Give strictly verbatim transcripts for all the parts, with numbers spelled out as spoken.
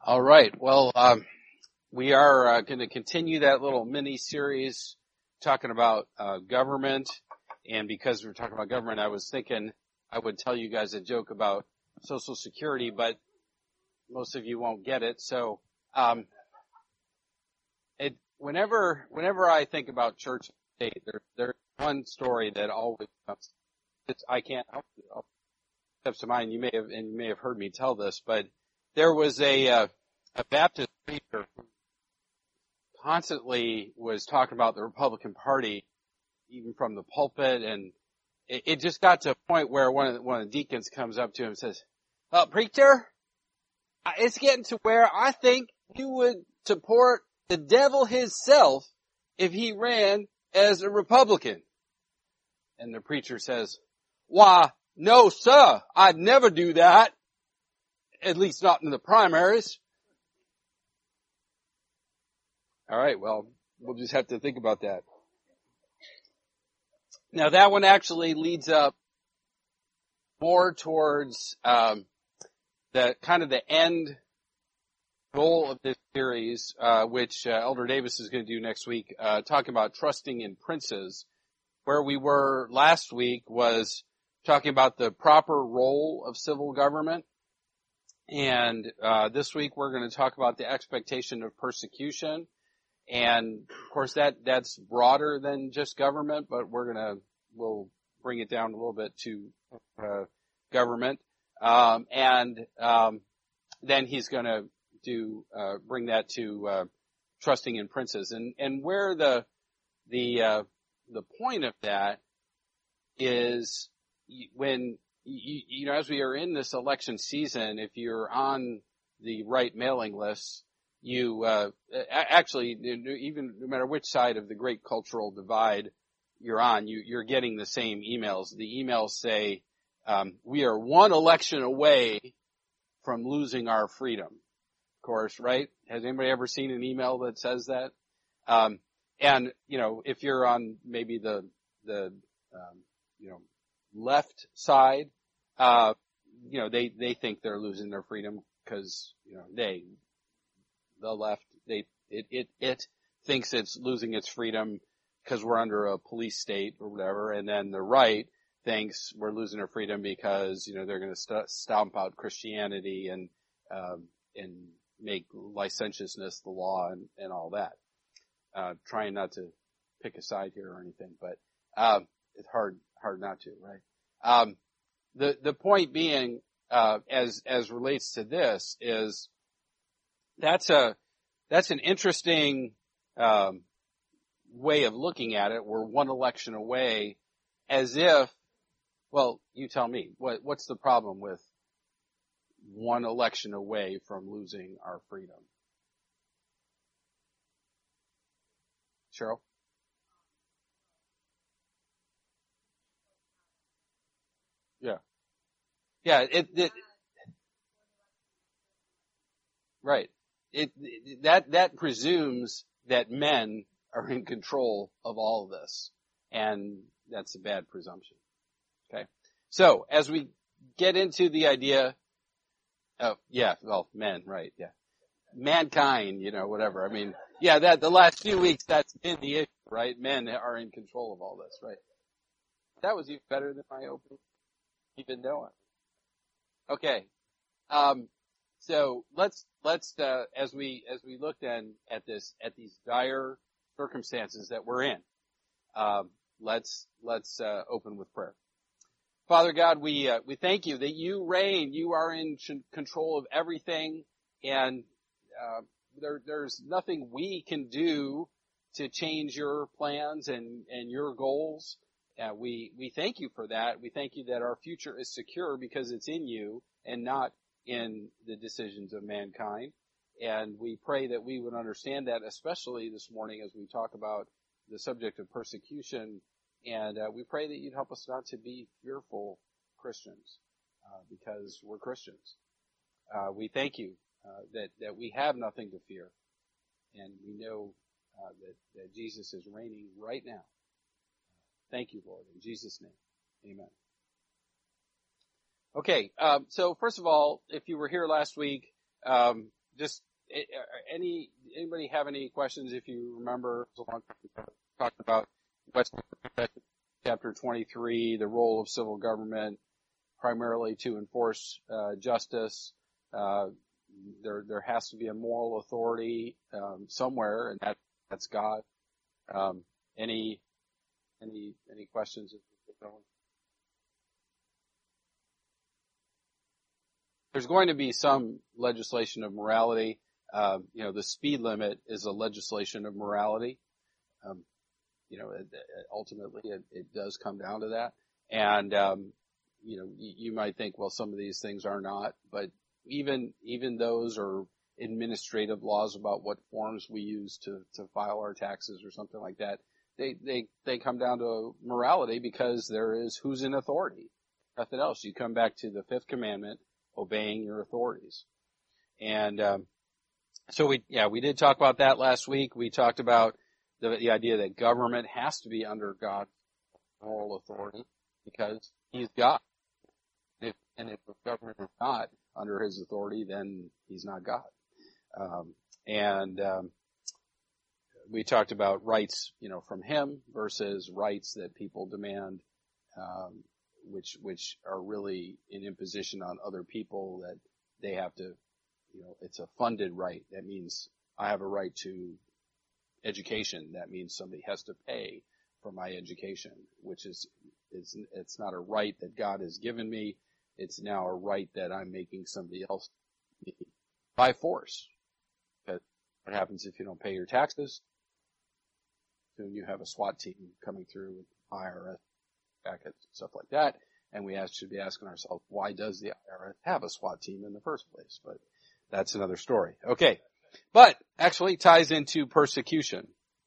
All right. Well, um, we are uh, going to continue that little mini series talking about uh, government. And because we're talking about government, I was thinking I would tell you guys a joke about Social Security, but most of you won't get it. So, um, it whenever whenever I think about church and state, there, there's one story that always comes. It's, I can't help it. Comes to mind. You may have and you may have heard me tell this, but there was a uh, a Baptist preacher who constantly was talking about the Republican Party, even from the pulpit, and it, it just got to a point where one of the, one of the deacons comes up to him and says, "Uh, preacher, it's getting to where I think you would support the devil himself if he ran as a Republican." And the preacher says, "Why, no, sir, I'd never do that. At least not in the primaries." All right, well, we'll just have to think about that. Now, that one actually leads up more towards um, the kind of the end goal of this series, uh, which uh, Elder Davis is going to do next week, uh, talking about trusting in princes. Where we were last week was talking about the proper role of civil government. And uh, this week we're going to talk about the expectation of persecution. And of course that that's broader than just government, but we're going to we'll bring it down a little bit to uh, government. Um, and um, then he's going to do uh, bring that to uh, trusting in princes. And and where the the uh, the point of that is when You, you know, as we are in this election season, if you're on the right mailing list, you, uh, actually, even no matter which side of the great cultural divide you're on, you, you're getting the same emails. The emails say, um, we are one election away from losing our freedom. Of course, right? Has anybody ever seen an email that says that? Um, and, you know, if you're on maybe the, the, um, you know, left side, uh, you know, they, they think they're losing their freedom because, you know, they, the left, they, it, it, it thinks it's losing its freedom because we're under a police state or whatever. And then the right thinks we're losing our freedom because, you know, they're going to st- stomp out Christianity and, um, and make licentiousness the law and, and all that. Uh, trying not to pick a side here or anything, but, um, it's hard, hard not to, right? Um, the, the point being, uh, as, as relates to this is that's a, that's an interesting, um, way of looking at it. We're one election away as if, well, you tell me, what, what's the problem with one election away from losing our freedom? Cheryl? Yeah. Yeah, it, it, right. It, it, that, that presumes that men are in control of all of this. And that's a bad presumption. Okay. So, as we get into the idea of, yeah, well, men, right, yeah. Mankind, you know, whatever. I mean, yeah, that, the last few weeks, that's been the issue, right? Men are in control of all this, right? That was even better than my opening, even knowing. Okay. Um, so let's, let's, uh, as we, as we look then at this, at these dire circumstances that we're in, um, let's, let's, uh, open with prayer. Father God, we, uh, we thank you that you reign, you are in control of everything, and, uh, there, there's nothing we can do to change your plans and, and your goals. Uh, we, we thank you for that. We thank you that our future is secure because it's in you and not in the decisions of mankind. And we pray that we would understand that, especially this morning as we talk about the subject of persecution. And uh, we pray that you'd help us not to be fearful Christians, uh, because we're Christians. Uh, we thank you uh, that, that we have nothing to fear. And we know uh, that, that Jesus is reigning right now. Thank you, Lord. In Jesus' name, amen. Okay, um, so first of all, if you were here last week, um, just eh, any anybody have any questions? If you remember, talked about Westminster chapter twenty-three, the role of civil government, primarily to enforce uh, justice. Uh, there there has to be a moral authority um, somewhere, and that that's God. Um, any any any questions? There's going to be some legislation of morality. Uh, you know, the speed limit is a legislation of morality. Um, you know, it, it, ultimately it, it does come down to that. And, um, you know, you, you might think, well, some of these things are not, but even, even those are administrative laws about what forms we use to, to file our taxes or something like that. They, they, they come down to morality because there is who's in authority. Nothing else. You come back to the fifth commandment, obeying your authorities. And, um, so we, yeah, we did talk about that last week. We talked about the, the idea that government has to be under God's moral authority because He's God. If, and if the government is not under His authority, then He's not God. Um, and, um, we talked about rights, you know, from Him versus rights that people demand, um, which, which are really an imposition on other people that they have to, you know, it's a funded right. That means I have a right to education. That means somebody has to pay for my education, which is, is, it's not a right that God has given me. It's now a right that I'm making somebody else by force. Because what happens if you don't pay your taxes? Soon you have a SWAT team coming through with I R S packets and stuff like that. And we should be asking ourselves, why does the I R S have a SWAT team in the first place? But that's another story. Okay. But actually ties into persecution.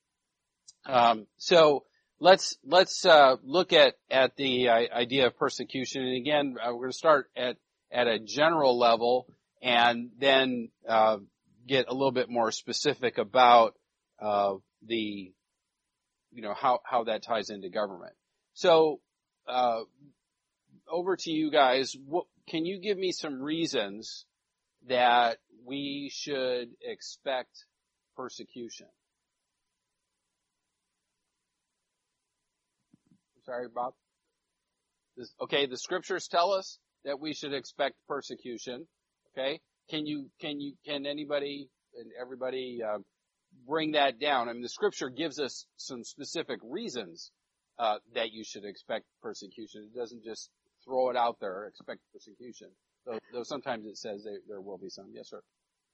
Um, so let's, let's, uh, look at, at the uh, idea of persecution. And again, uh, we're going to start at, at a general level and then, uh, get a little bit more specific about, uh, the, you know, how, how that ties into government. So, uh, over to you guys. What, can you give me some reasons that we should expect persecution? I'm sorry, Bob. This, okay, the scriptures tell us that we should expect persecution. Okay, can you, can you, can anybody and everybody uh, bring that down? I mean, the scripture gives us some specific reasons uh, that you should expect persecution. It doesn't just throw it out there, expect persecution. Though, though sometimes it says there, there will be some. Yes, sir.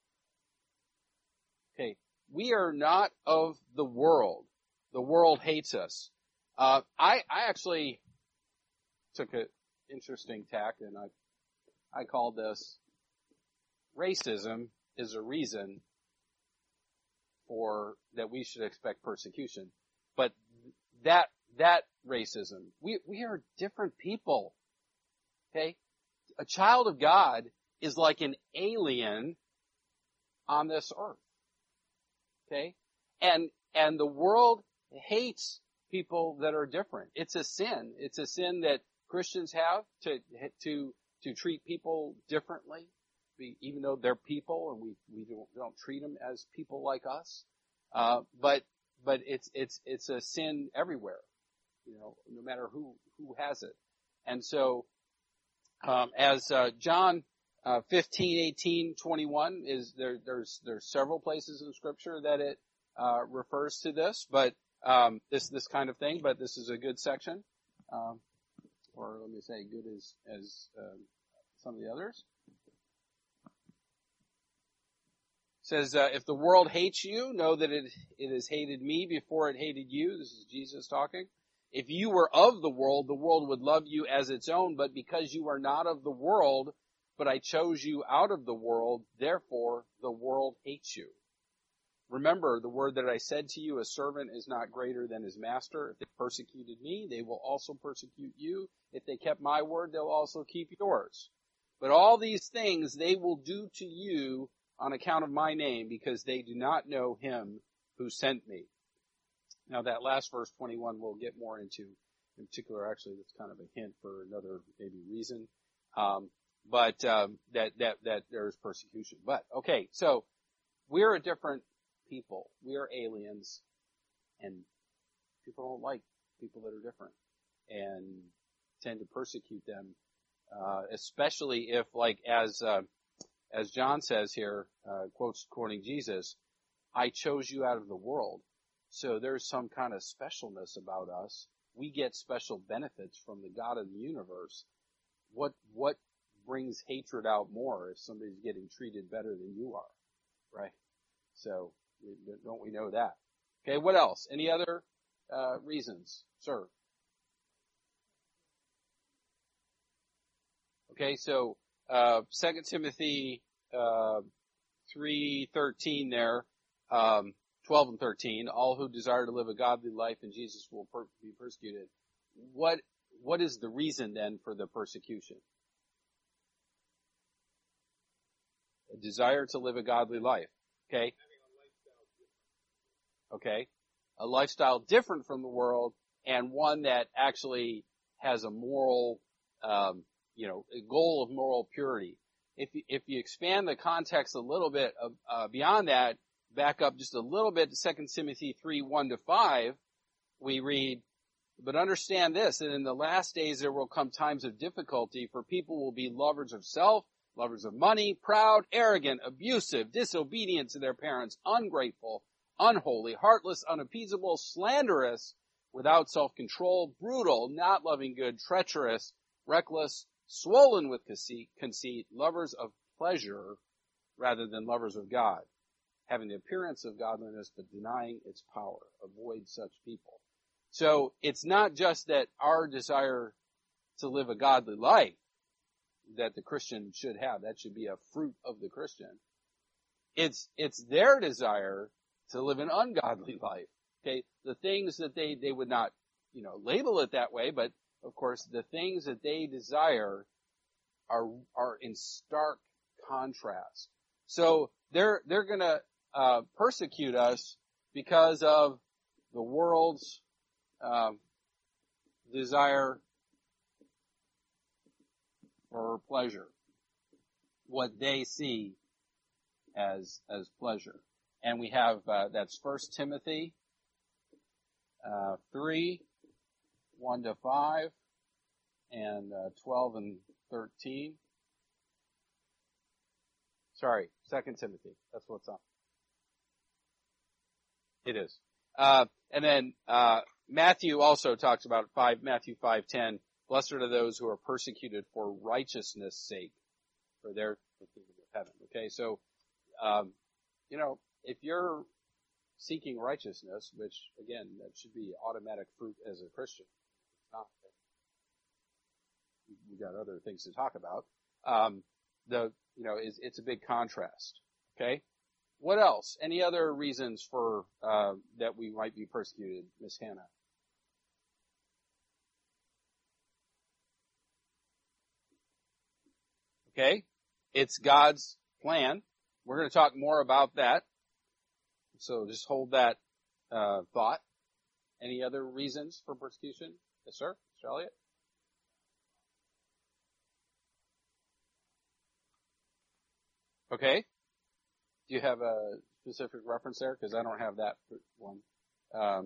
Okay. We are not of the world. The world hates us. Uh, I, I actually took an interesting tack and I, I called this racism is a reason for, that we should expect persecution. But that, that racism, we, we are different people. Okay? A child of God is like an alien on this earth. Okay? And, and the world hates people that are different. It's a sin. It's a sin that Christians have to, to, to treat people differently, even though they're people and we, we don't, don't treat them as people like us. Uh, but, but it's, it's, it's a sin everywhere, you know, no matter who, who has it. And so, Um, as uh, John uh, fifteen, eighteen, twenty-one is there. There's there's several places in Scripture that it uh, refers to this, but um, this this kind of thing. But this is a good section, um, or let me say, good as as uh, some of the others. It says, uh, "If the world hates you, know that it it has hated me before it hated you." This is Jesus talking. If you were of the world, the world would love you as its own, but because you are not of the world, but I chose you out of the world, therefore the world hates you. Remember the word that I said to you, a servant is not greater than his master. If they persecuted me, they will also persecute you. If they kept my word, they'll also keep yours. But all these things they will do to you on account of my name, because they do not know him who sent me. Now that last verse, twenty-one, we'll get more into. In particular, actually, that's kind of a hint for another maybe reason. Um, but um, that that that there is persecution. But okay, so we're a different people. We are aliens, and people don't like people that are different and tend to persecute them, uh, especially if, like, as uh, as John says here, uh, quotes quoting Jesus, I chose you out of the world. So there's some kind of specialness about us. We get special benefits from the God of the universe. What what brings hatred out more if somebody's getting treated better than you are, right? So don't we know that? Okay, what else? Any other uh, reasons, sir? Okay, so uh, Second Timothy uh, three thirteen there, um, twelve and thirteen. All who desire to live a godly life in Jesus will per- be persecuted. What what is the reason then for the persecution? A desire to live a godly life. Okay. Okay. A lifestyle different from the world, and one that actually has a moral, um, you know, a goal of moral purity. If you, if you expand the context a little bit of, uh, beyond that, back up just a little bit to Second Timothy three, one to five, we read, but understand this, that in the last days there will come times of difficulty, for people will be lovers of self, lovers of money, proud, arrogant, abusive, disobedient to their parents, ungrateful, unholy, heartless, unappeasable, slanderous, without self-control, brutal, not loving good, treacherous, reckless, swollen with conceit, conceit, lovers of pleasure rather than lovers of God, having the appearance of godliness but denying its power. Avoid such people. So it's not just that our desire to live a godly life that the Christian should have. That should be a fruit of the Christian. It's, it's their desire to live an ungodly life. Okay. The things that they, they would not, you know, label it that way, but of course the things that they desire are, are in stark contrast. So they're, they're gonna, uh, persecute us because of the world's, um, desire for pleasure, what they see as as pleasure. And we have uh, that's First Timothy uh, three, one to five, and uh, twelve and thirteen. Sorry, Second Timothy. That's what's on. It is. Uh, and then uh, Matthew also talks about five Matthew five ten. Blessed are those who are persecuted for righteousness' sake, for their the kingdom of heaven. Okay, so, um, you know, if you're seeking righteousness, which, again, that should be automatic fruit as a Christian, it's not. We've got other things to talk about. Um, the, you know, is it's a big contrast. Okay? What else? Any other reasons for, uh, that we might be persecuted, Miss Hannah? Okay? It's God's plan. We're going to talk more about that. So just hold that uh, thought. Any other reasons for persecution? Yes, sir. Mister Elliott? Okay. Do you have a specific reference there? Because I don't have that one. Um,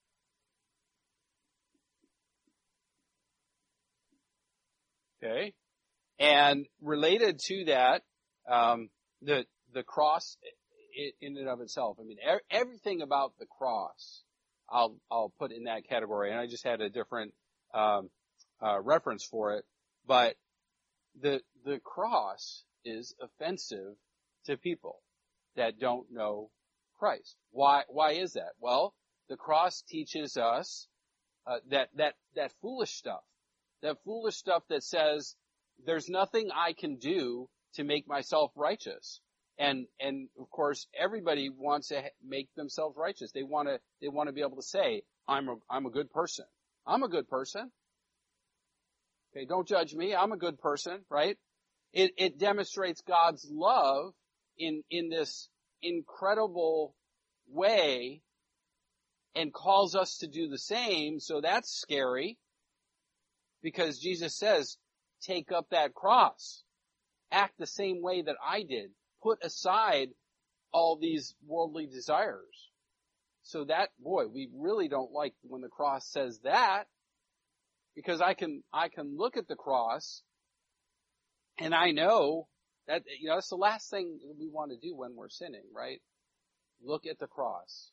okay. And related to that, um, the the cross in and of itself. I mean, everything about the cross, I'll I'll put in that category. And I just had a different um, uh, reference for it. But the the cross is offensive to people that don't know Christ. Why why is that? Well, the cross teaches us uh, that that that foolish stuff, that foolish stuff that says, there's nothing I can do to make myself righteous. And, and of course, everybody wants to make themselves righteous. They want to, they want to be able to say, I'm a, I'm a good person. I'm a good person. Okay, don't judge me. I'm a good person, right? It, it demonstrates God's love in, in this incredible way and calls us to do the same. So that's scary because Jesus says, take up that cross. Act the same way that I did. Put aside all these worldly desires. So that, boy, we really don't like when the cross says that, because I can, I can look at the cross and I know that, you know, it's the last thing we want to do when we're sinning, right? Look at the cross.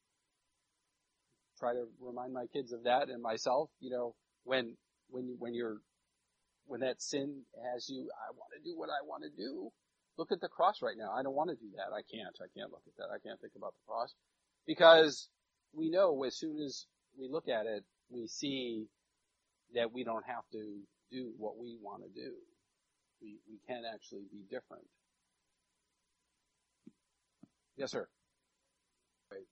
Try to remind my kids of that and myself, you know, when, when, when you're, when that sin has you, I want to do what I want to do. Look at the cross right now. I don't want to do that. I can't. I can't look at that. I can't think about the cross. Because we know as soon as we look at it, we see that we don't have to do what we want to do. We, we can actually be different. Yes, sir. Right.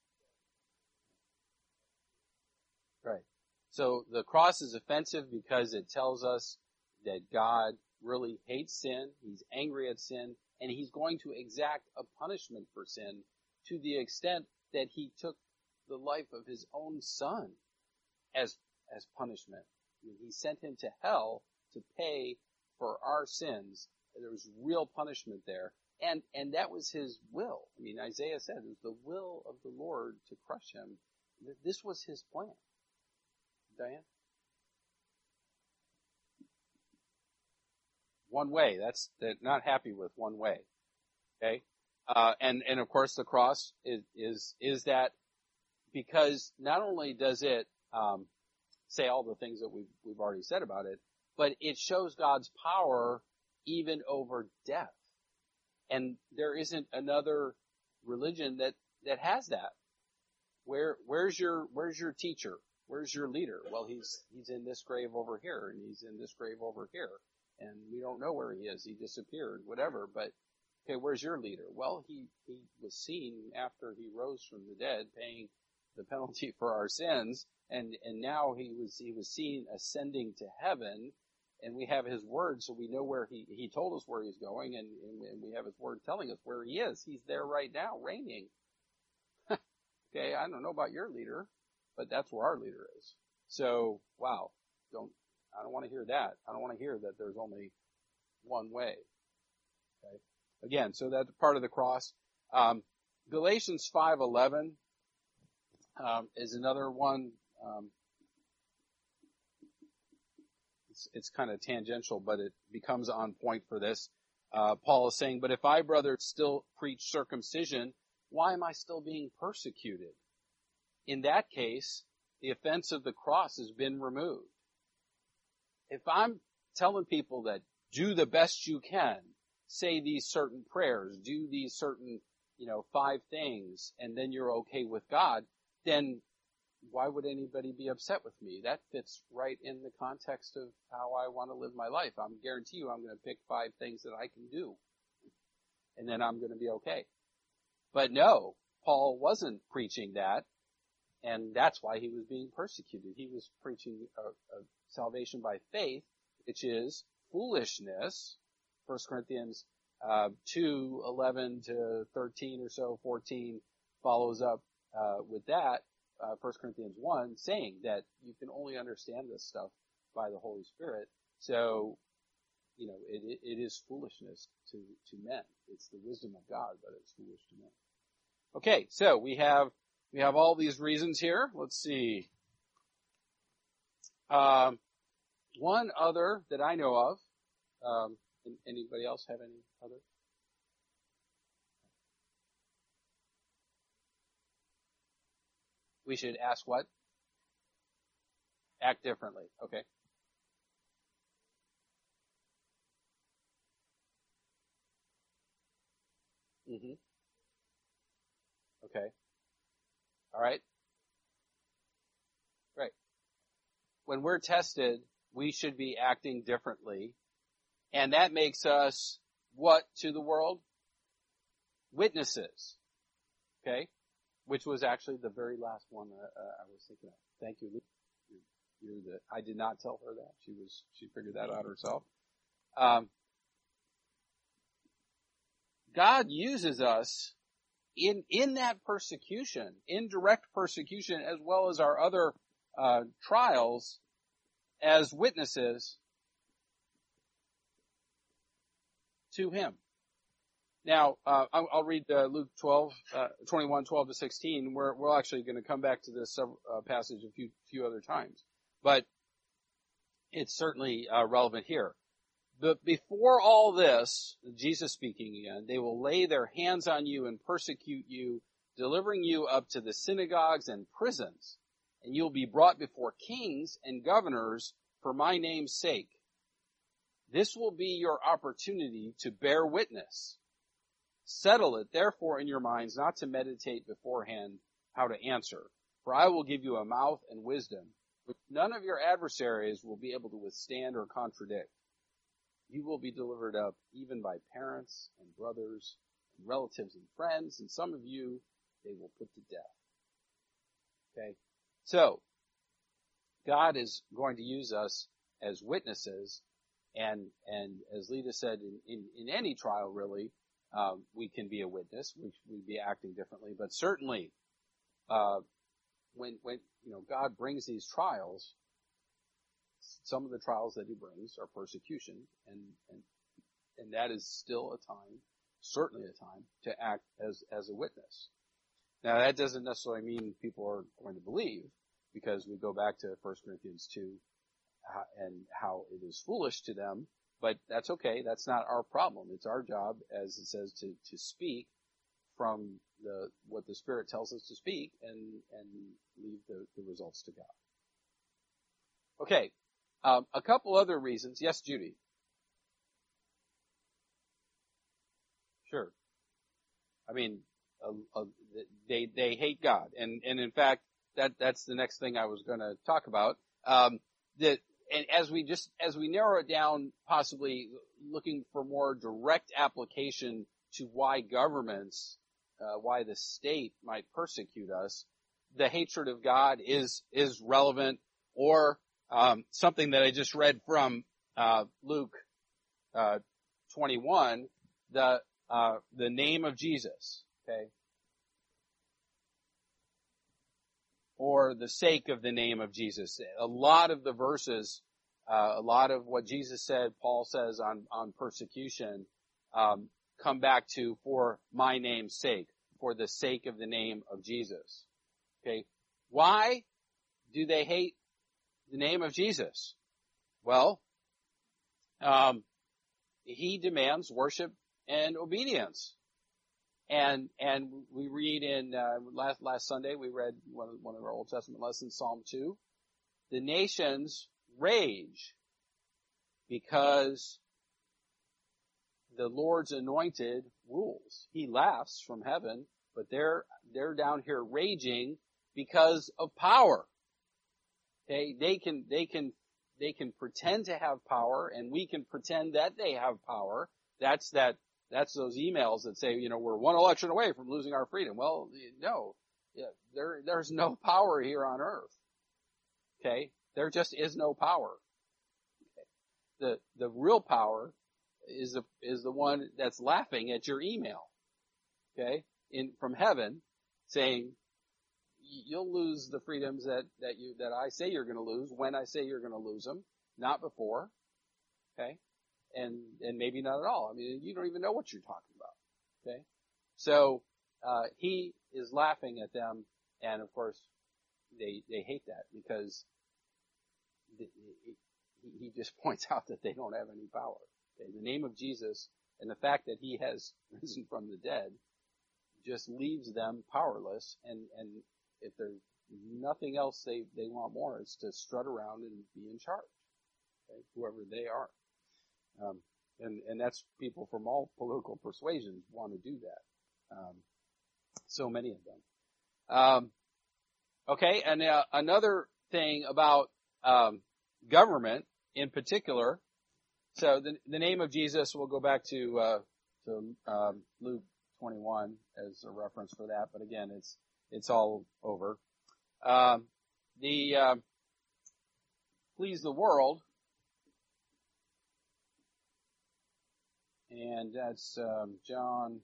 Right. So the cross is offensive because it tells us that God really hates sin. He's angry at sin, and he's going to exact a punishment for sin to the extent that he took the life of his own son as, as punishment. I mean, he sent him to hell to pay for our sins. There was real punishment there. And, and that was his will. I mean, Isaiah said it was the will of the Lord to crush him. This was his plan. Diane? One way. That's, they're not happy with one way. Okay? Uh, and, and of course the cross is, is, is that because not only does it, um, say all the things that we've, we've already said about it, but it shows God's power even over death. And there isn't another religion that, that has that. Where, where's your, where's your teacher? Where's your leader? Well, he's, he's in this grave over here, and he's in this grave over here. And we don't know where he is. He disappeared, whatever. But, okay, where's your leader? Well, he, he was seen after he rose from the dead, paying the penalty for our sins. And, and now he was, he was seen ascending to heaven. And we have his word, so we know where he, he told us where he's going, and, and, and we have his word telling us where he is. He's there right now, reigning. Okay, I don't know about your leader, but that's where our leader is. So, wow, don't, I don't want to hear that. I don't want to hear that there's only one way. Okay, again, so that's part of the cross. Um, Galatians five eleven um, is another one. Um, It's, it's kind of tangential, but it becomes on point for this. Uh, Paul is saying, but if I, brother, still preach circumcision, why am I still being persecuted? In that case, the offense of the cross has been removed. If I'm telling people that do the best you can, say these certain prayers, do these certain, you know, five things, and then you're okay with God, then why would anybody be upset with me? That fits right in the context of how I want to live my life. I'm guarantee you I'm going to pick five things that I can do. And then I'm going to be okay. But no, Paul wasn't preaching that. And that's why he was being persecuted. He was preaching a, a salvation by faith, which is foolishness. First Corinthians uh, two, eleven to thirteen or so, fourteen follows up uh, with that. Uh, First Corinthians one, saying that you can only understand this stuff by the Holy Spirit. So, you know, it, it, it is foolishness to, to men. It's the wisdom of God, but it's foolish to men. Okay, so we have, we have all these reasons here. Let's see. Um, one other that I know of, um, anybody else have any other? We should ask what? Act differently. Okay. Mm-hmm. Okay. All right. Right. When we're tested, we should be acting differently. And that makes us what to the world? Witnesses. Okay. Which was actually the very last one that uh, I was thinking of. Thank you, Lee. You're, you're the, I did not tell her that. She was, she figured that out herself. Um, God uses us in, in that persecution, indirect persecution, as well as our other, uh, trials as witnesses to Him. Now, uh, I'll, I'll read uh, Luke twelve, uh, twenty-one, twelve to sixteen. We're, we're actually going to come back to this uh, passage a few, few other times. But it's certainly uh, relevant here. But before all this, Jesus speaking again, they will lay their hands on you and persecute you, delivering you up to the synagogues and prisons. And you'll be brought before kings and governors for my name's sake. This will be your opportunity to bear witness. Settle it, therefore, in your minds not to meditate beforehand how to answer. For I will give you a mouth and wisdom, which none of your adversaries will be able to withstand or contradict. You will be delivered up even by parents and brothers and relatives and friends, and some of you they will put to death. Okay? So, God is going to use us as witnesses, and and as Lita said, in, in, in any trial really, um, we can be a witness, we we'd be acting differently, but certainly, uh, when when you know God brings these trials, some of the trials that He brings are persecution, and and and that is still a time, certainly a time, to act as as a witness. Now that doesn't necessarily mean people are going to believe, because we go back to First Corinthians two uh, and how it is foolish to them, but that's okay. That's not our problem. It's our job, as it says, to to speak from the what the Spirit tells us to speak, and and leave the, the results to God. Okay, um, a couple other reasons. Yes, Judy. Sure. I mean, uh, uh, they they hate God, and and in fact, that that's the next thing I was going to talk about. Um, that and as we just as we narrow it down, possibly looking for more direct application to why governments, uh, why the state might persecute us, the hatred of God is is relevant, or um, something that I just read from uh, Luke uh, twenty-one, the uh, the name of Jesus, okay, or the sake of the name of Jesus. A lot of the verses, uh, a lot of what Jesus said, Paul says on on persecution, um, come back to for my name's sake, for the sake of the name of Jesus. Okay, why do they hate the name of Jesus? Well, um, he demands worship and obedience, and and we read in uh, last last Sunday we read one of, one of our Old Testament lessons, Psalm two. The nations rage because the Lord's anointed rules. He laughs from heaven, but they're they're down here raging because of power. Okay, they can they can they can pretend to have power, and we can pretend that they have power. That's that that's those emails that say, you know, we're one election away from losing our freedom. Well, no, yeah, there there's no power here on earth. Okay, there just is no power. Okay. The the real power is the is the one that's laughing at your email. Okay, in from heaven, saying, you'll lose the freedoms that, that you, that I say you're going to lose when I say you're going to lose them, not before. Okay. And, and maybe not at all. I mean, you don't even know what you're talking about. Okay. So, uh, he is laughing at them. And of course, they, they hate that because the, he, he just points out that they don't have any power. Okay. The name of Jesus and the fact that he has risen from the dead just leaves them powerless, and, and, if there's nothing else they, they want more, is to strut around and be in charge, okay? Whoever they are. Um, and, and that's people from all political persuasions want to do that. Um, so many of them. Um, okay, and uh, another thing about um, government in particular, so the, the name of Jesus, we'll go back to, uh, to um, Luke twenty-one as a reference for that, but again, it's It's all over. Um, the uh, please the world, and that's um, John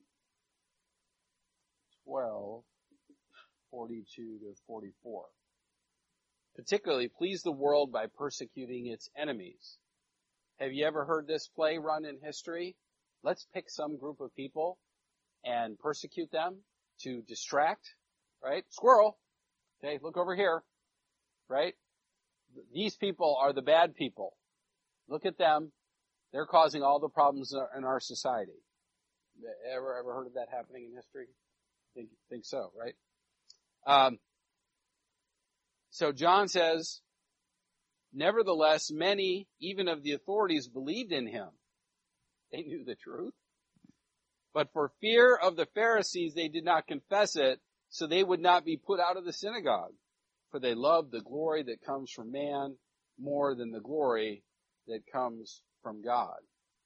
twelve, forty-two to forty-four. Particularly, please the world by persecuting its enemies. Have you ever heard this play run in history? let's pick some group of people and persecute them to distract, right? Squirrel. Okay, look over here, right? These people are the bad people. Look at them. They're causing all the problems in our society. Ever, ever heard of that happening in history? Think, think so, right? Um, so John says, nevertheless, many, even of the authorities, believed in him. They knew the truth. But for fear of the Pharisees, they did not confess it, so they would not be put out of the synagogue. For they loved the glory that comes from man more than the glory that comes from God.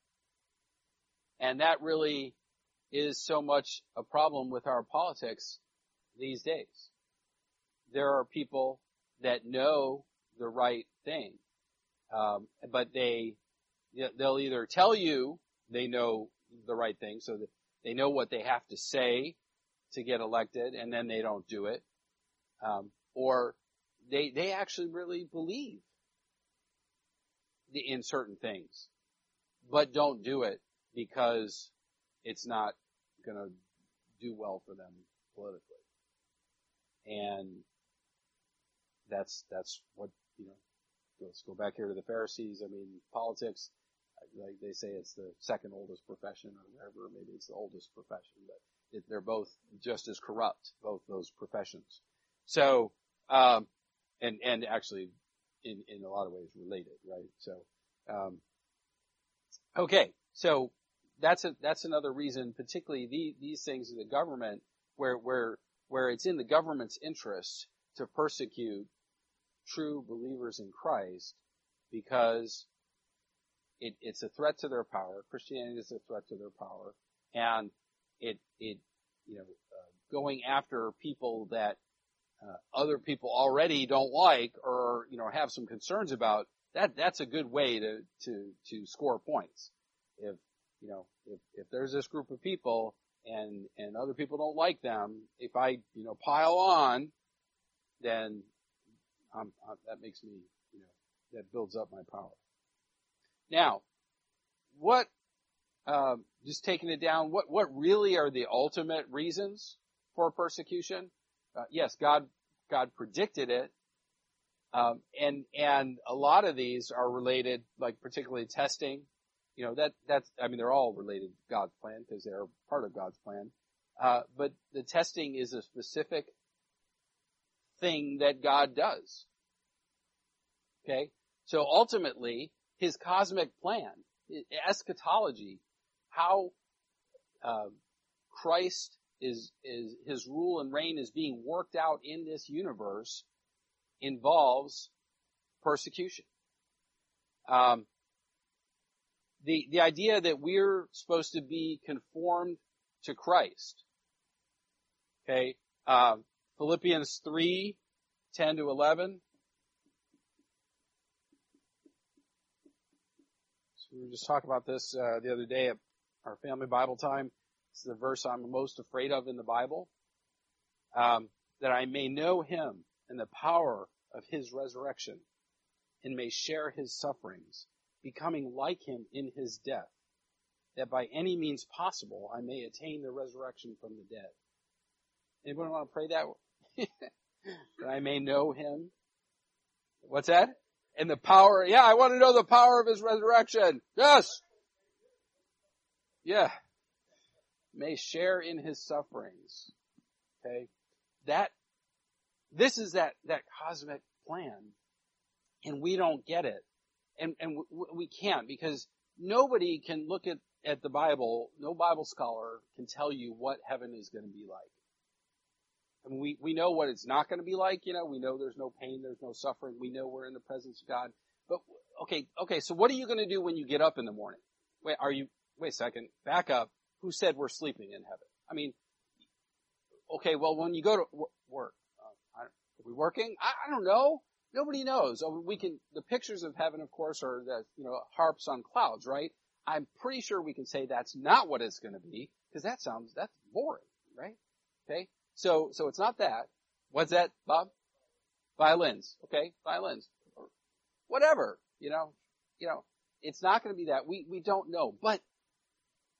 And that really is so much a problem with our politics these days. There are people that know the right thing, um, but they they'll either tell you they know the right thing, so that they know what they have to say to get elected, and then they don't do it, um, or they they actually really believe in certain things, but don't do it because it's not going to do well for them politically. And that's, that's what, you know, let's go back here to the Pharisees. I mean, politics, like they say it's the second oldest profession or whatever, maybe it's the oldest profession, but it, they're both just as corrupt, both those professions. So, um, and, and actually in, in a lot of ways related, right? So, um, okay, so that's a, that's another reason, particularly the, these things in the government, where, where, where it's in the government's interest to persecute true believers in Christ, because it, it's a threat to their power. Christianity is a threat to their power, and it, it, you know, uh, going after people that uh, other people already don't like or, you know, have some concerns about, that, that's a good way to, to, to score points. If, you know, if, if there's this group of people and, and other people don't like them, if I, you know, pile on, then I'm, I'm, that makes me, you know, that builds up my power. Now, what, um, just taking it down, what, what really are the ultimate reasons for persecution? Uh, yes, God, God predicted it. Um, and, and a lot of these are related, like particularly testing. You know, that, that's, I mean, they're all related to God's plan because they're part of God's plan. Uh, but the testing is a specific thing that God does. Okay? So ultimately, his cosmic plan, eschatology, how, uh, Christ is, is, his rule and reign is being worked out in this universe involves persecution. Um, the, the idea that we're supposed to be conformed to Christ. Okay, um, Philippians three, ten to eleven. So we were just talking about this, uh, the other day at our family Bible time. It's the verse I'm most afraid of in the Bible. Um, that I may know him and the power of his resurrection, and may share his sufferings, becoming like him in his death, that by any means possible I may attain the resurrection from the dead. Anyone want to pray that? That I may know him. What's that? And the power, yeah, I want to know the power of his resurrection. Yes! Yeah. May share in his sufferings. Okay? That, this is that, that cosmic plan. And we don't get it. And, and we can't, because nobody can look at, at the Bible, no Bible scholar can tell you what heaven is going to be like. I mean, we, we know what it's not going to be like, you know, we know there's no pain, there's no suffering, we know we're in the presence of God. But, okay, okay, so what are you going to do when you get up in the morning? Wait, are you, wait a second, back up. Who said we're sleeping in heaven? I mean, okay, well, when you go to work, uh, are we working? I, I don't know. Nobody knows. We can, the pictures of heaven, of course, are the, you know, harps on clouds, right? I'm pretty sure we can say that's not what it's going to be, because that sounds, that's boring, right? Okay? So, so it's not that. What's that, Bob? Violins. Okay? Violins. Or whatever. You know, you know, it's not going to be that. We, we don't know. But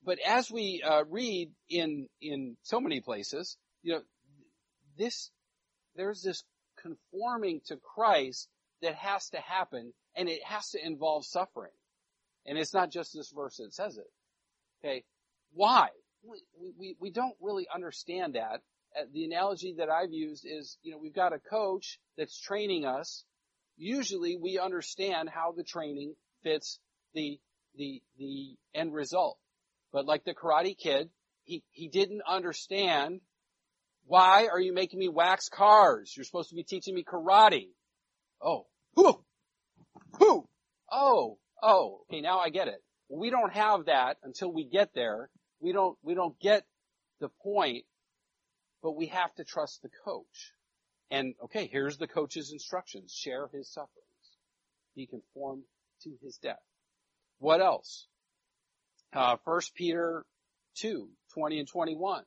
but as we uh, read in in so many places, you know, this there's this conforming to Christ that has to happen, and it has to involve suffering. And it's not just this verse that says it. Okay, why? We we we don't really understand that. Uh, the analogy that I've used is, you know, we've got a coach that's training us. Usually, we understand how the training fits the the the end result. But like the Karate Kid, he he didn't understand. Why are you making me wax cars? You're supposed to be teaching me karate. Oh, whoo, whoo, oh, oh. Okay, now I get it. Well, we don't have that until we get there. We don't we don't get the point, but we have to trust the coach. And okay, here's the coach's instructions: share his sufferings, be conformed to his death. What else? Uh, First Peter two twenty and twenty-one.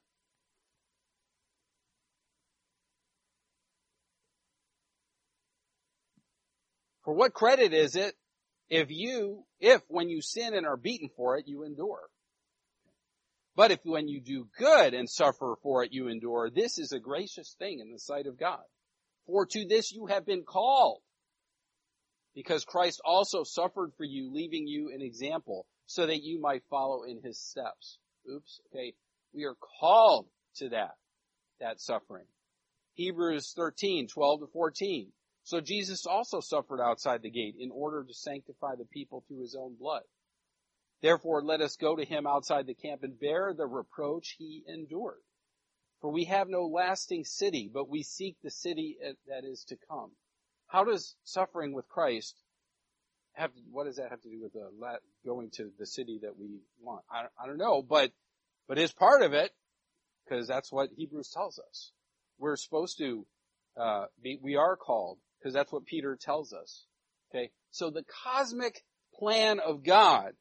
For what credit is it if you, if when you sin and are beaten for it, you endure? But if when you do good and suffer for it, you endure, this is a gracious thing in the sight of God. For to this you have been called, because Christ also suffered for you, leaving you an example, so that you might follow in his steps. Oops, okay. We are called to that, that suffering. Hebrews thirteen, twelve to fourteen. So Jesus also suffered outside the gate in order to sanctify the people through his own blood. Therefore, let us go to him outside the camp and bear the reproach he endured. For we have no lasting city, but we seek the city that is to come. How does suffering with Christ have to, what does that have to do with the going to the city that we want? I, I don't know, but, but it's part of it, because that's what Hebrews tells us. We're supposed to, uh, be, we are called, because that's what Peter tells us. Okay? So the cosmic plan of God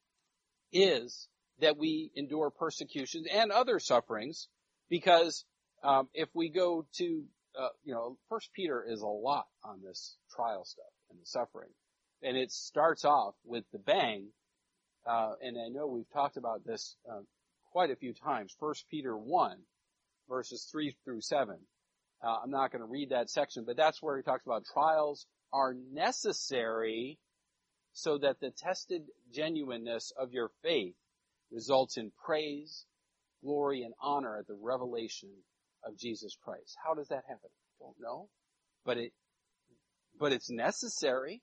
is that we endure persecutions and other sufferings, because um, if we go to, uh, you know, First Peter is a lot on this trial stuff and the suffering, and it starts off with the bang. Uh, and I know we've talked about this uh, quite a few times. First Peter one, verses three through seven. Uh, I'm not going to read that section, but that's where he talks about trials are necessary so that the tested genuineness of your faith results in praise, glory, and honor at the revelation of Jesus Christ. How does that happen? I don't know, but it, but it's necessary.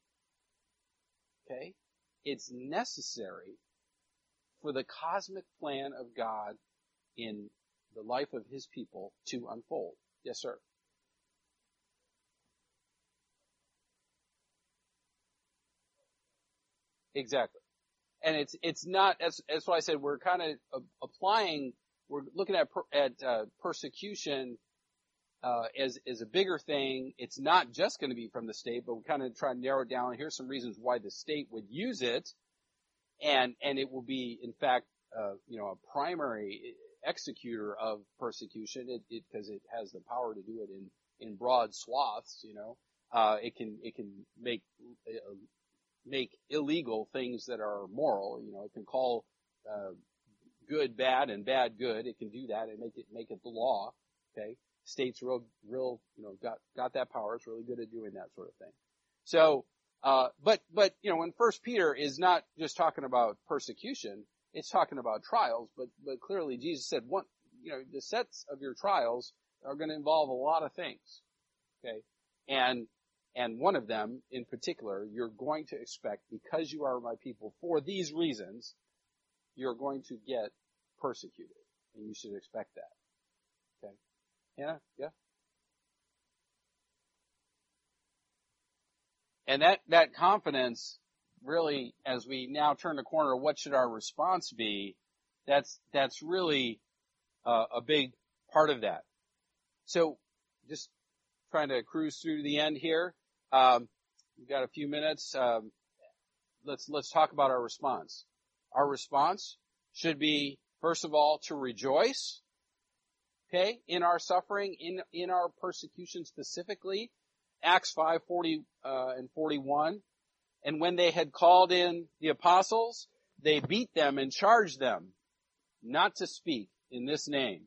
Okay? It's necessary for the cosmic plan of God in the life of his people to unfold. Yes, sir. Exactly. And it's, it's not, as, that's why I said we're kind of uh, applying, we're looking at, per, at, uh, persecution, uh, as, as a bigger thing. It's not just going to be from the state, but we kind of try to narrow it down. Here's some reasons why the state would use it. And, and it will be, in fact, uh, you know, a primary executor of persecution. It, it, cause it has the power to do it in, in broad swaths, you know. Uh, it can, it can make, uh, make illegal things that are moral. You know, it can call uh, good bad and bad good. It can do that and make it make it the law. Okay, states real real you know got got that power. It's really good at doing that sort of thing. So, uh, but but you know, when First Peter is not just talking about persecution, it's talking about trials. But but clearly Jesus said, one, you know, the sets of your trials are going to involve a lot of things. Okay, and And one of them, in particular, you're going to expect, because you are my people for these reasons, you're going to get persecuted. And you should expect that. Okay? Yeah? Yeah? And that, that confidence, really, as we now turn the corner, what should our response be? That's, that's really uh, a big part of that. So, just trying to cruise through the end here. Um, we've got a few minutes. Um, let's let's talk about our response. Our response should be, first of all, to rejoice. Okay, in our suffering, in in our persecution specifically. Acts five forty uh, and forty-one. And when they had called in the apostles, they beat them and charged them not to speak in this name,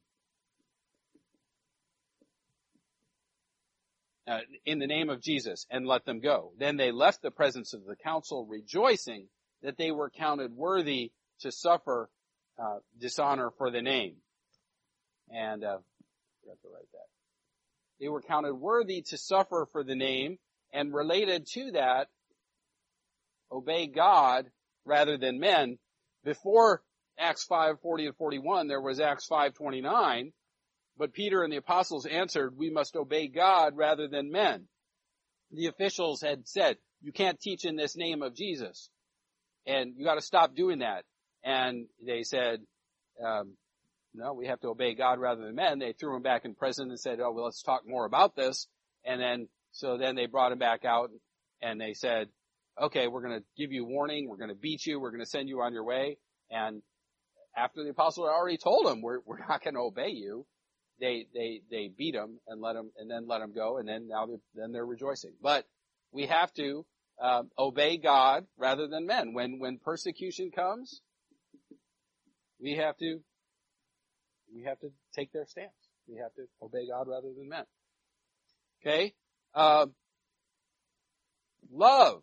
uh, in the name of Jesus, and let them go. Then they left the presence of the council, rejoicing that they were counted worthy to suffer uh, dishonor for the name. And uh, I forgot to write that. They were counted worthy to suffer for the name, and related to that, obey God rather than men. Before Acts five forty and forty-one, there was Acts five twenty-nine, but Peter and the apostles answered, we must obey God rather than men. The officials had said, you can't teach in this name of Jesus, and you got to stop doing that. And they said, um, no, we have to obey God rather than men. They threw him back in prison and said, oh, well, let's talk more about this. And then, so then they brought him back out and they said, okay, we're going to give you warning. We're going to beat you. We're going to send you on your way. And after the apostle had already told them, we're, we're not going to obey you, they, they, they beat him and let him, and then let him go. And then now they're, then they're rejoicing. But we have to, um, obey God rather than men. When, when persecution comes, we have to, we have to take their stance. We have to obey God rather than men. Okay? Um, love.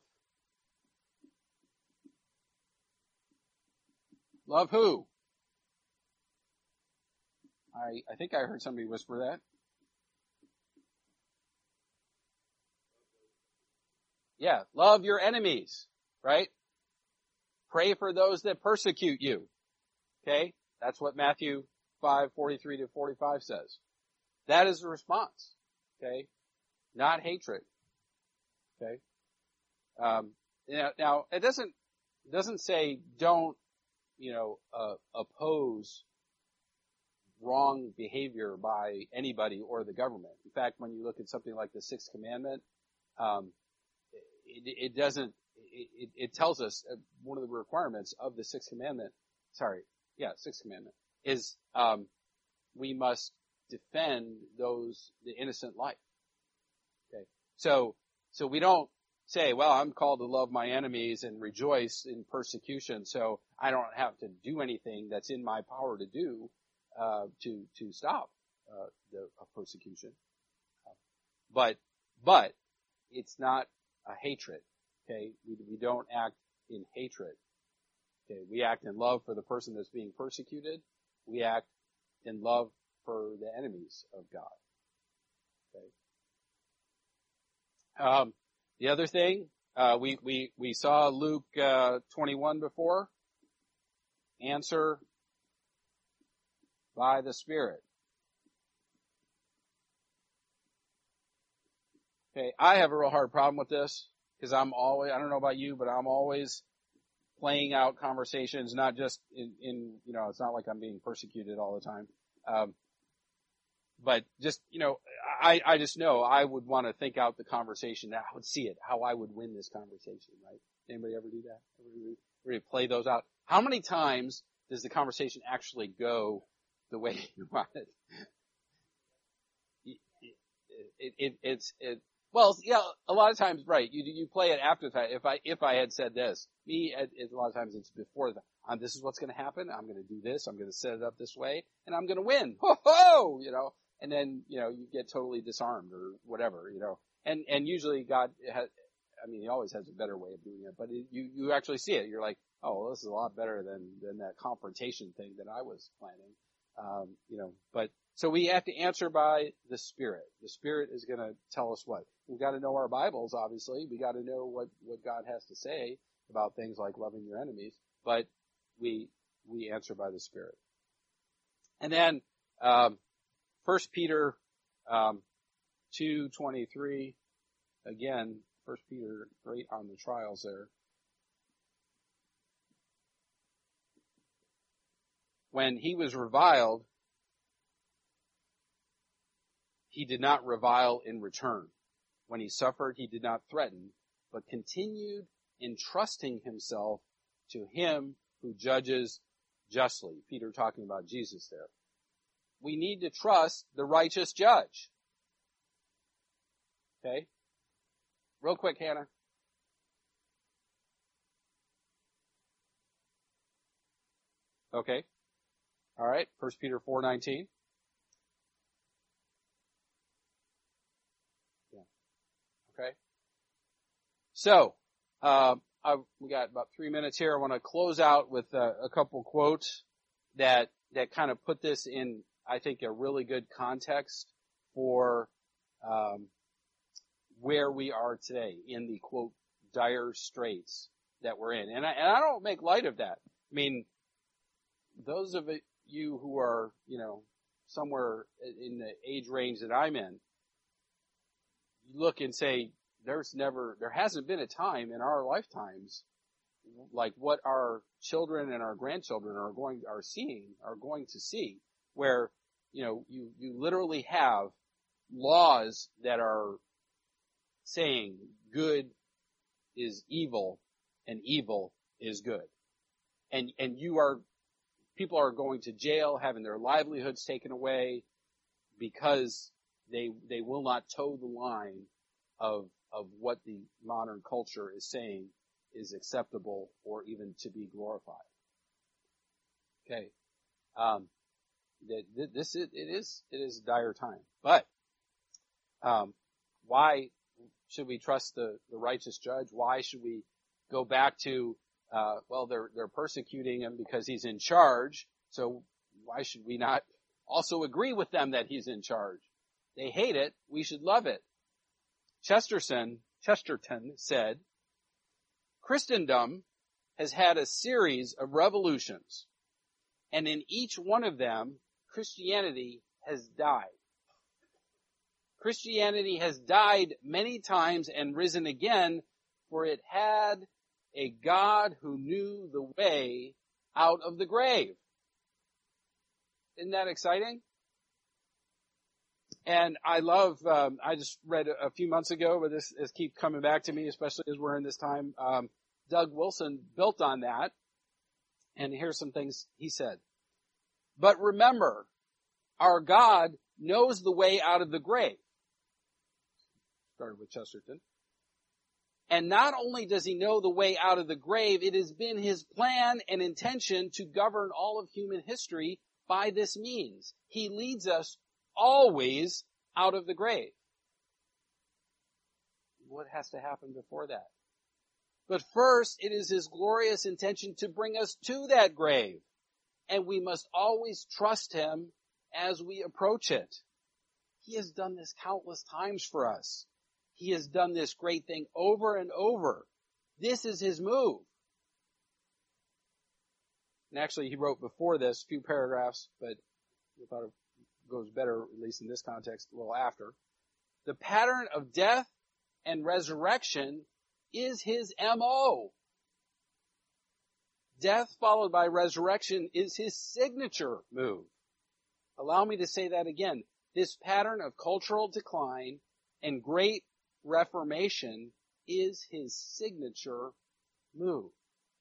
Love who? I, I think I heard somebody whisper that. Yeah, love your enemies, right? Pray for those that persecute you. Okay? That's what Matthew five forty-three to forty-five says. That is the response. Okay? Not hatred. Okay? Um, now, now it doesn't, it doesn't say don't, you know, uh, oppose wrong behavior by anybody or the government. In fact, when you look at something like the Sixth Commandment, um, it, it doesn't, it, it tells us uh, one of the requirements of the Sixth Commandment, sorry, yeah, Sixth Commandment, is um, we must defend those, the innocent life. Okay, so, so we don't say, well, I'm called to love my enemies and rejoice in persecution, so I don't have to do anything that's in my power to do uh, to to stop uh, the uh, persecution. But but it's not a hatred. Okay, we we don't act in hatred. Okay, we act in love for the person that's being persecuted. We act in love for the enemies of God. Okay. Um, the other thing, uh, we, we, we saw Luke, uh, twenty-one before. Answer by the Spirit. Okay, I have a real hard problem with this, because I'm always, I don't know about you, but I'm always playing out conversations, not just in, in, you know, it's not like I'm being persecuted all the time. Um, but just, you know, I, I just know I would want to think out the conversation. I would see it, how I would win this conversation, right? Anybody ever do that? Ever really play those out? How many times does the conversation actually go the way you want it? It, it, it's, it, well, yeah, a lot of times, right, you, you play it after the fact. If I, if I had said this, me, it, it, a lot of times it's before the, um, this is what's going to happen. I'm going to do this. I'm going to set it up this way and I'm going to win. Ho ho! You know, and then, you know, you get totally disarmed or whatever, you know, and, and usually God has, I mean, he always has a better way of doing it, but it, you, you actually see it. You're like, oh, well, this is a lot better than, than that confrontation thing that I was planning. Um, you know, but, so we have to answer by the Spirit. The Spirit is going to tell us what. We've got to know our Bibles, obviously. We got to know what, what God has to say about things like loving your enemies, but we, we answer by the Spirit. And then, um, First Peter, um, two twenty-three, again, First Peter, great on the trials there. When he was reviled, he did not revile in return. When he suffered, he did not threaten, but continued entrusting himself to him who judges justly. Peter talking about Jesus there. We need to trust the righteous judge. Okay? Real quick, Hannah. Okay. All right, First Peter four nineteen. Yeah. Okay. So, uh, I, we got about three minutes here. I want to close out with a, a couple quotes that that kind of put this in, I think, a really good context for um, where we are today in the, quote, dire straits that we're in. And I, and I don't make light of that. I mean, those of you who are, you know, somewhere in the age range that I'm in, you look and say, there's never, there hasn't been a time in our lifetimes like what our children and our grandchildren are going, are seeing, are going to see, where, you know, you, you literally have laws that are saying good is evil and evil is good. And, and you are, people are going to jail, having their livelihoods taken away because they, they will not toe the line of, of what the modern culture is saying is acceptable or even to be glorified. Okay. Um, this, it, it is, it is a dire time. But, um, why should we trust the, the righteous judge? Why should we go back to, uh, well, they're, they're persecuting him because he's in charge. So why should we not also agree with them that he's in charge? They hate it. We should love it. Chesterton, Chesterton said, Christendom has had a series of revolutions, and in each one of them, Christianity has died. Christianity has died many times and risen again, for it had a God who knew the way out of the grave. Isn't that exciting? And I love, um, I just read a, a few months ago, but this, this keeps coming back to me, especially as we're in this time. Um, Doug Wilson built on that. And here's some things he said. But remember, our God knows the way out of the grave. Started with Chesterton. And not only does he know the way out of the grave, it has been his plan and intention to govern all of human history by this means. He leads us always out of the grave. What has to happen before that? But first, it is his glorious intention to bring us to that grave. And we must always trust him as we approach it. He has done this countless times for us. He has done this great thing over and over. This is his move. And actually, he wrote before this a few paragraphs, but I thought it goes better, at least in this context, a little after. The pattern of death and resurrection is his M O. Death followed by resurrection is his signature move. Allow me to say that again. This pattern of cultural decline and great reformation is his signature move.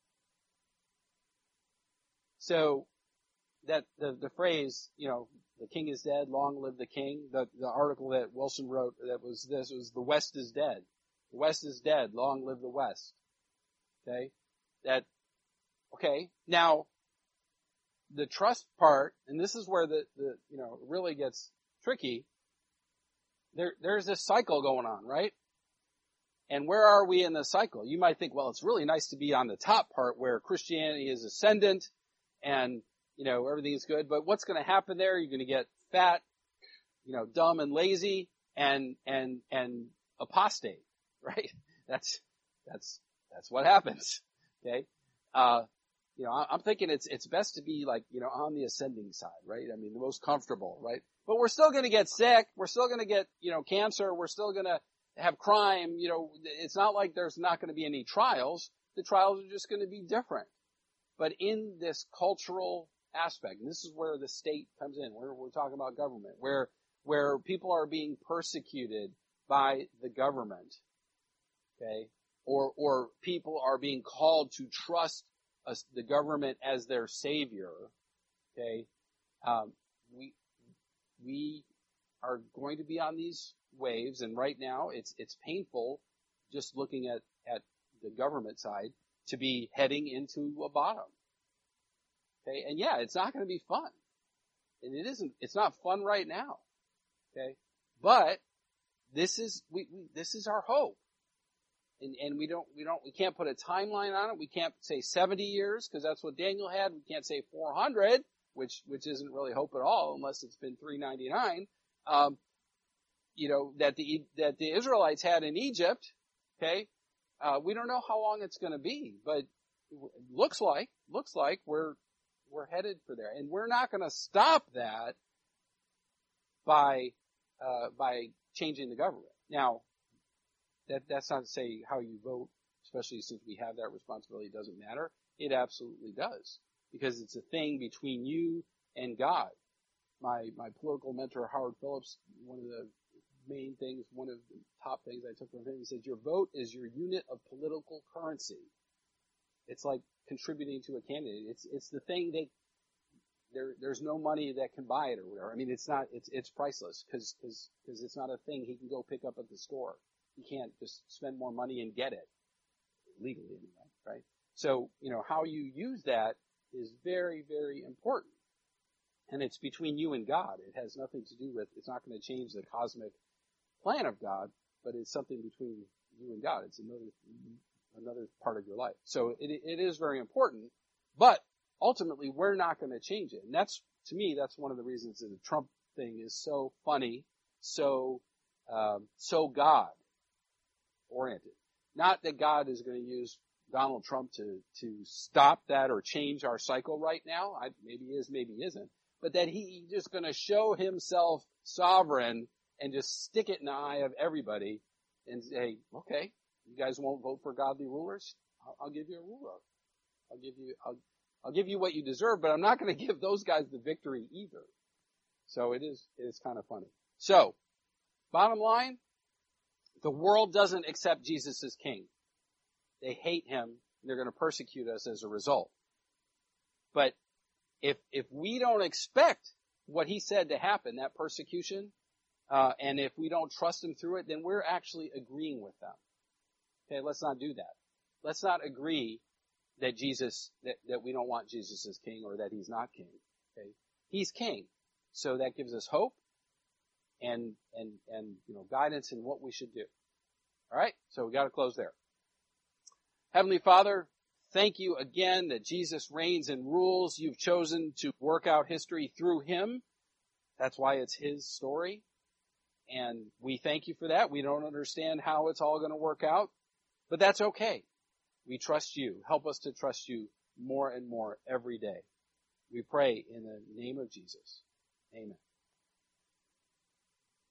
So that the, the phrase, you know, the king is dead, long live the king. The, the article that Wilson wrote that was this was the West is dead. The West is dead, long live the West. Okay? That, okay. Now, the trust part, and this is where the, the you know, really gets tricky. There, there's this cycle going on, right? And where are we in the cycle? You might think, well, it's really nice to be on the top part where Christianity is ascendant and, you know, everything is good. But what's going to happen there? You're going to get fat, you know, dumb and lazy and, and, and apostate, right? That's, that's, that's what happens. Okay. Uh, you know, I'm thinking it's, it's best to be like, you know, on the ascending side, right? I mean, the most comfortable, right? But we're still going to get sick. We're still going to get, you know, cancer. We're still going to have crime. You know, it's not like there's not going to be any trials. The trials are just going to be different. But in this cultural aspect, and this is where the state comes in. We're, we're talking about government, where, where people are being persecuted by the government. Okay. Or, or people are being called to trust us, the government as their savior. Okay. Um, we, we are going to be on these waves, and right now it's it's painful just looking at, at the government side to be heading into a bottom. Okay, and yeah, it's not going to be fun. And it isn't, it's not fun right now. Okay. But this is, we, we this is our hope. And, and we don't, we don't, we can't put a timeline on it. We can't say seventy years because that's what Daniel had. We can't say four hundred, which, which isn't really hope at all unless it's been three ninety-nine. Um, you know, that the, that the Israelites had in Egypt. Okay. Uh, we don't know how long it's going to be, but it looks like, looks like we're, we're headed for there. And we're not going to stop that by, uh, by changing the government. Now, that, that's not to say how you vote, especially since we have that responsibility, doesn't matter. It absolutely does. Because it's a thing between you and God. My, my political mentor, Howard Phillips, one of the main things, one of the top things I took from him, he says, your vote is your unit of political currency. It's like contributing to a candidate. It's, it's the thing that there, there's no money that can buy it or whatever. I mean, it's not, it's, it's priceless because, because, because it's not a thing he can go pick up at the store. He can't just spend more money and get it. Legally anyway, right? So, you know, how you use that is very, very important. And it's between you and God. It has nothing to do with, it's not going to change the cosmic plan of God, but it's something between you and God. It's another, another part of your life. So it, it is very important, but ultimately we're not going to change it. And that's, to me, that's one of the reasons that the Trump thing is so funny, so, um, so God oriented. Not that God is going to use Donald Trump to, to stop that or change our cycle right now. I, maybe he is, maybe he isn't. But that he just going to show himself sovereign and just stick it in the eye of everybody and say, okay, you guys won't vote for godly rulers? I'll, I'll give you a ruler. I'll give you, I'll, I'll give you what you deserve, but I'm not going to give those guys the victory either. So it is, it is kind of funny. So, bottom line, the world doesn't accept Jesus as king. They hate him. And they're going to persecute us as a result. But if, if we don't expect what he said to happen, that persecution, uh, and if we don't trust him through it, then we're actually agreeing with them. Okay, let's not do that. Let's not agree that Jesus, that, that we don't want Jesus as king or that he's not king. Okay, he's king. So that gives us hope and, and, and, you know, guidance in what we should do. All right, so we got to close there. Heavenly Father, thank you again that Jesus reigns and rules. You've chosen to work out history through him. That's why it's his story. And we thank you for that. We don't understand how it's all going to work out, but that's okay. We trust you. Help us to trust you more and more every day. We pray in the name of Jesus. Amen.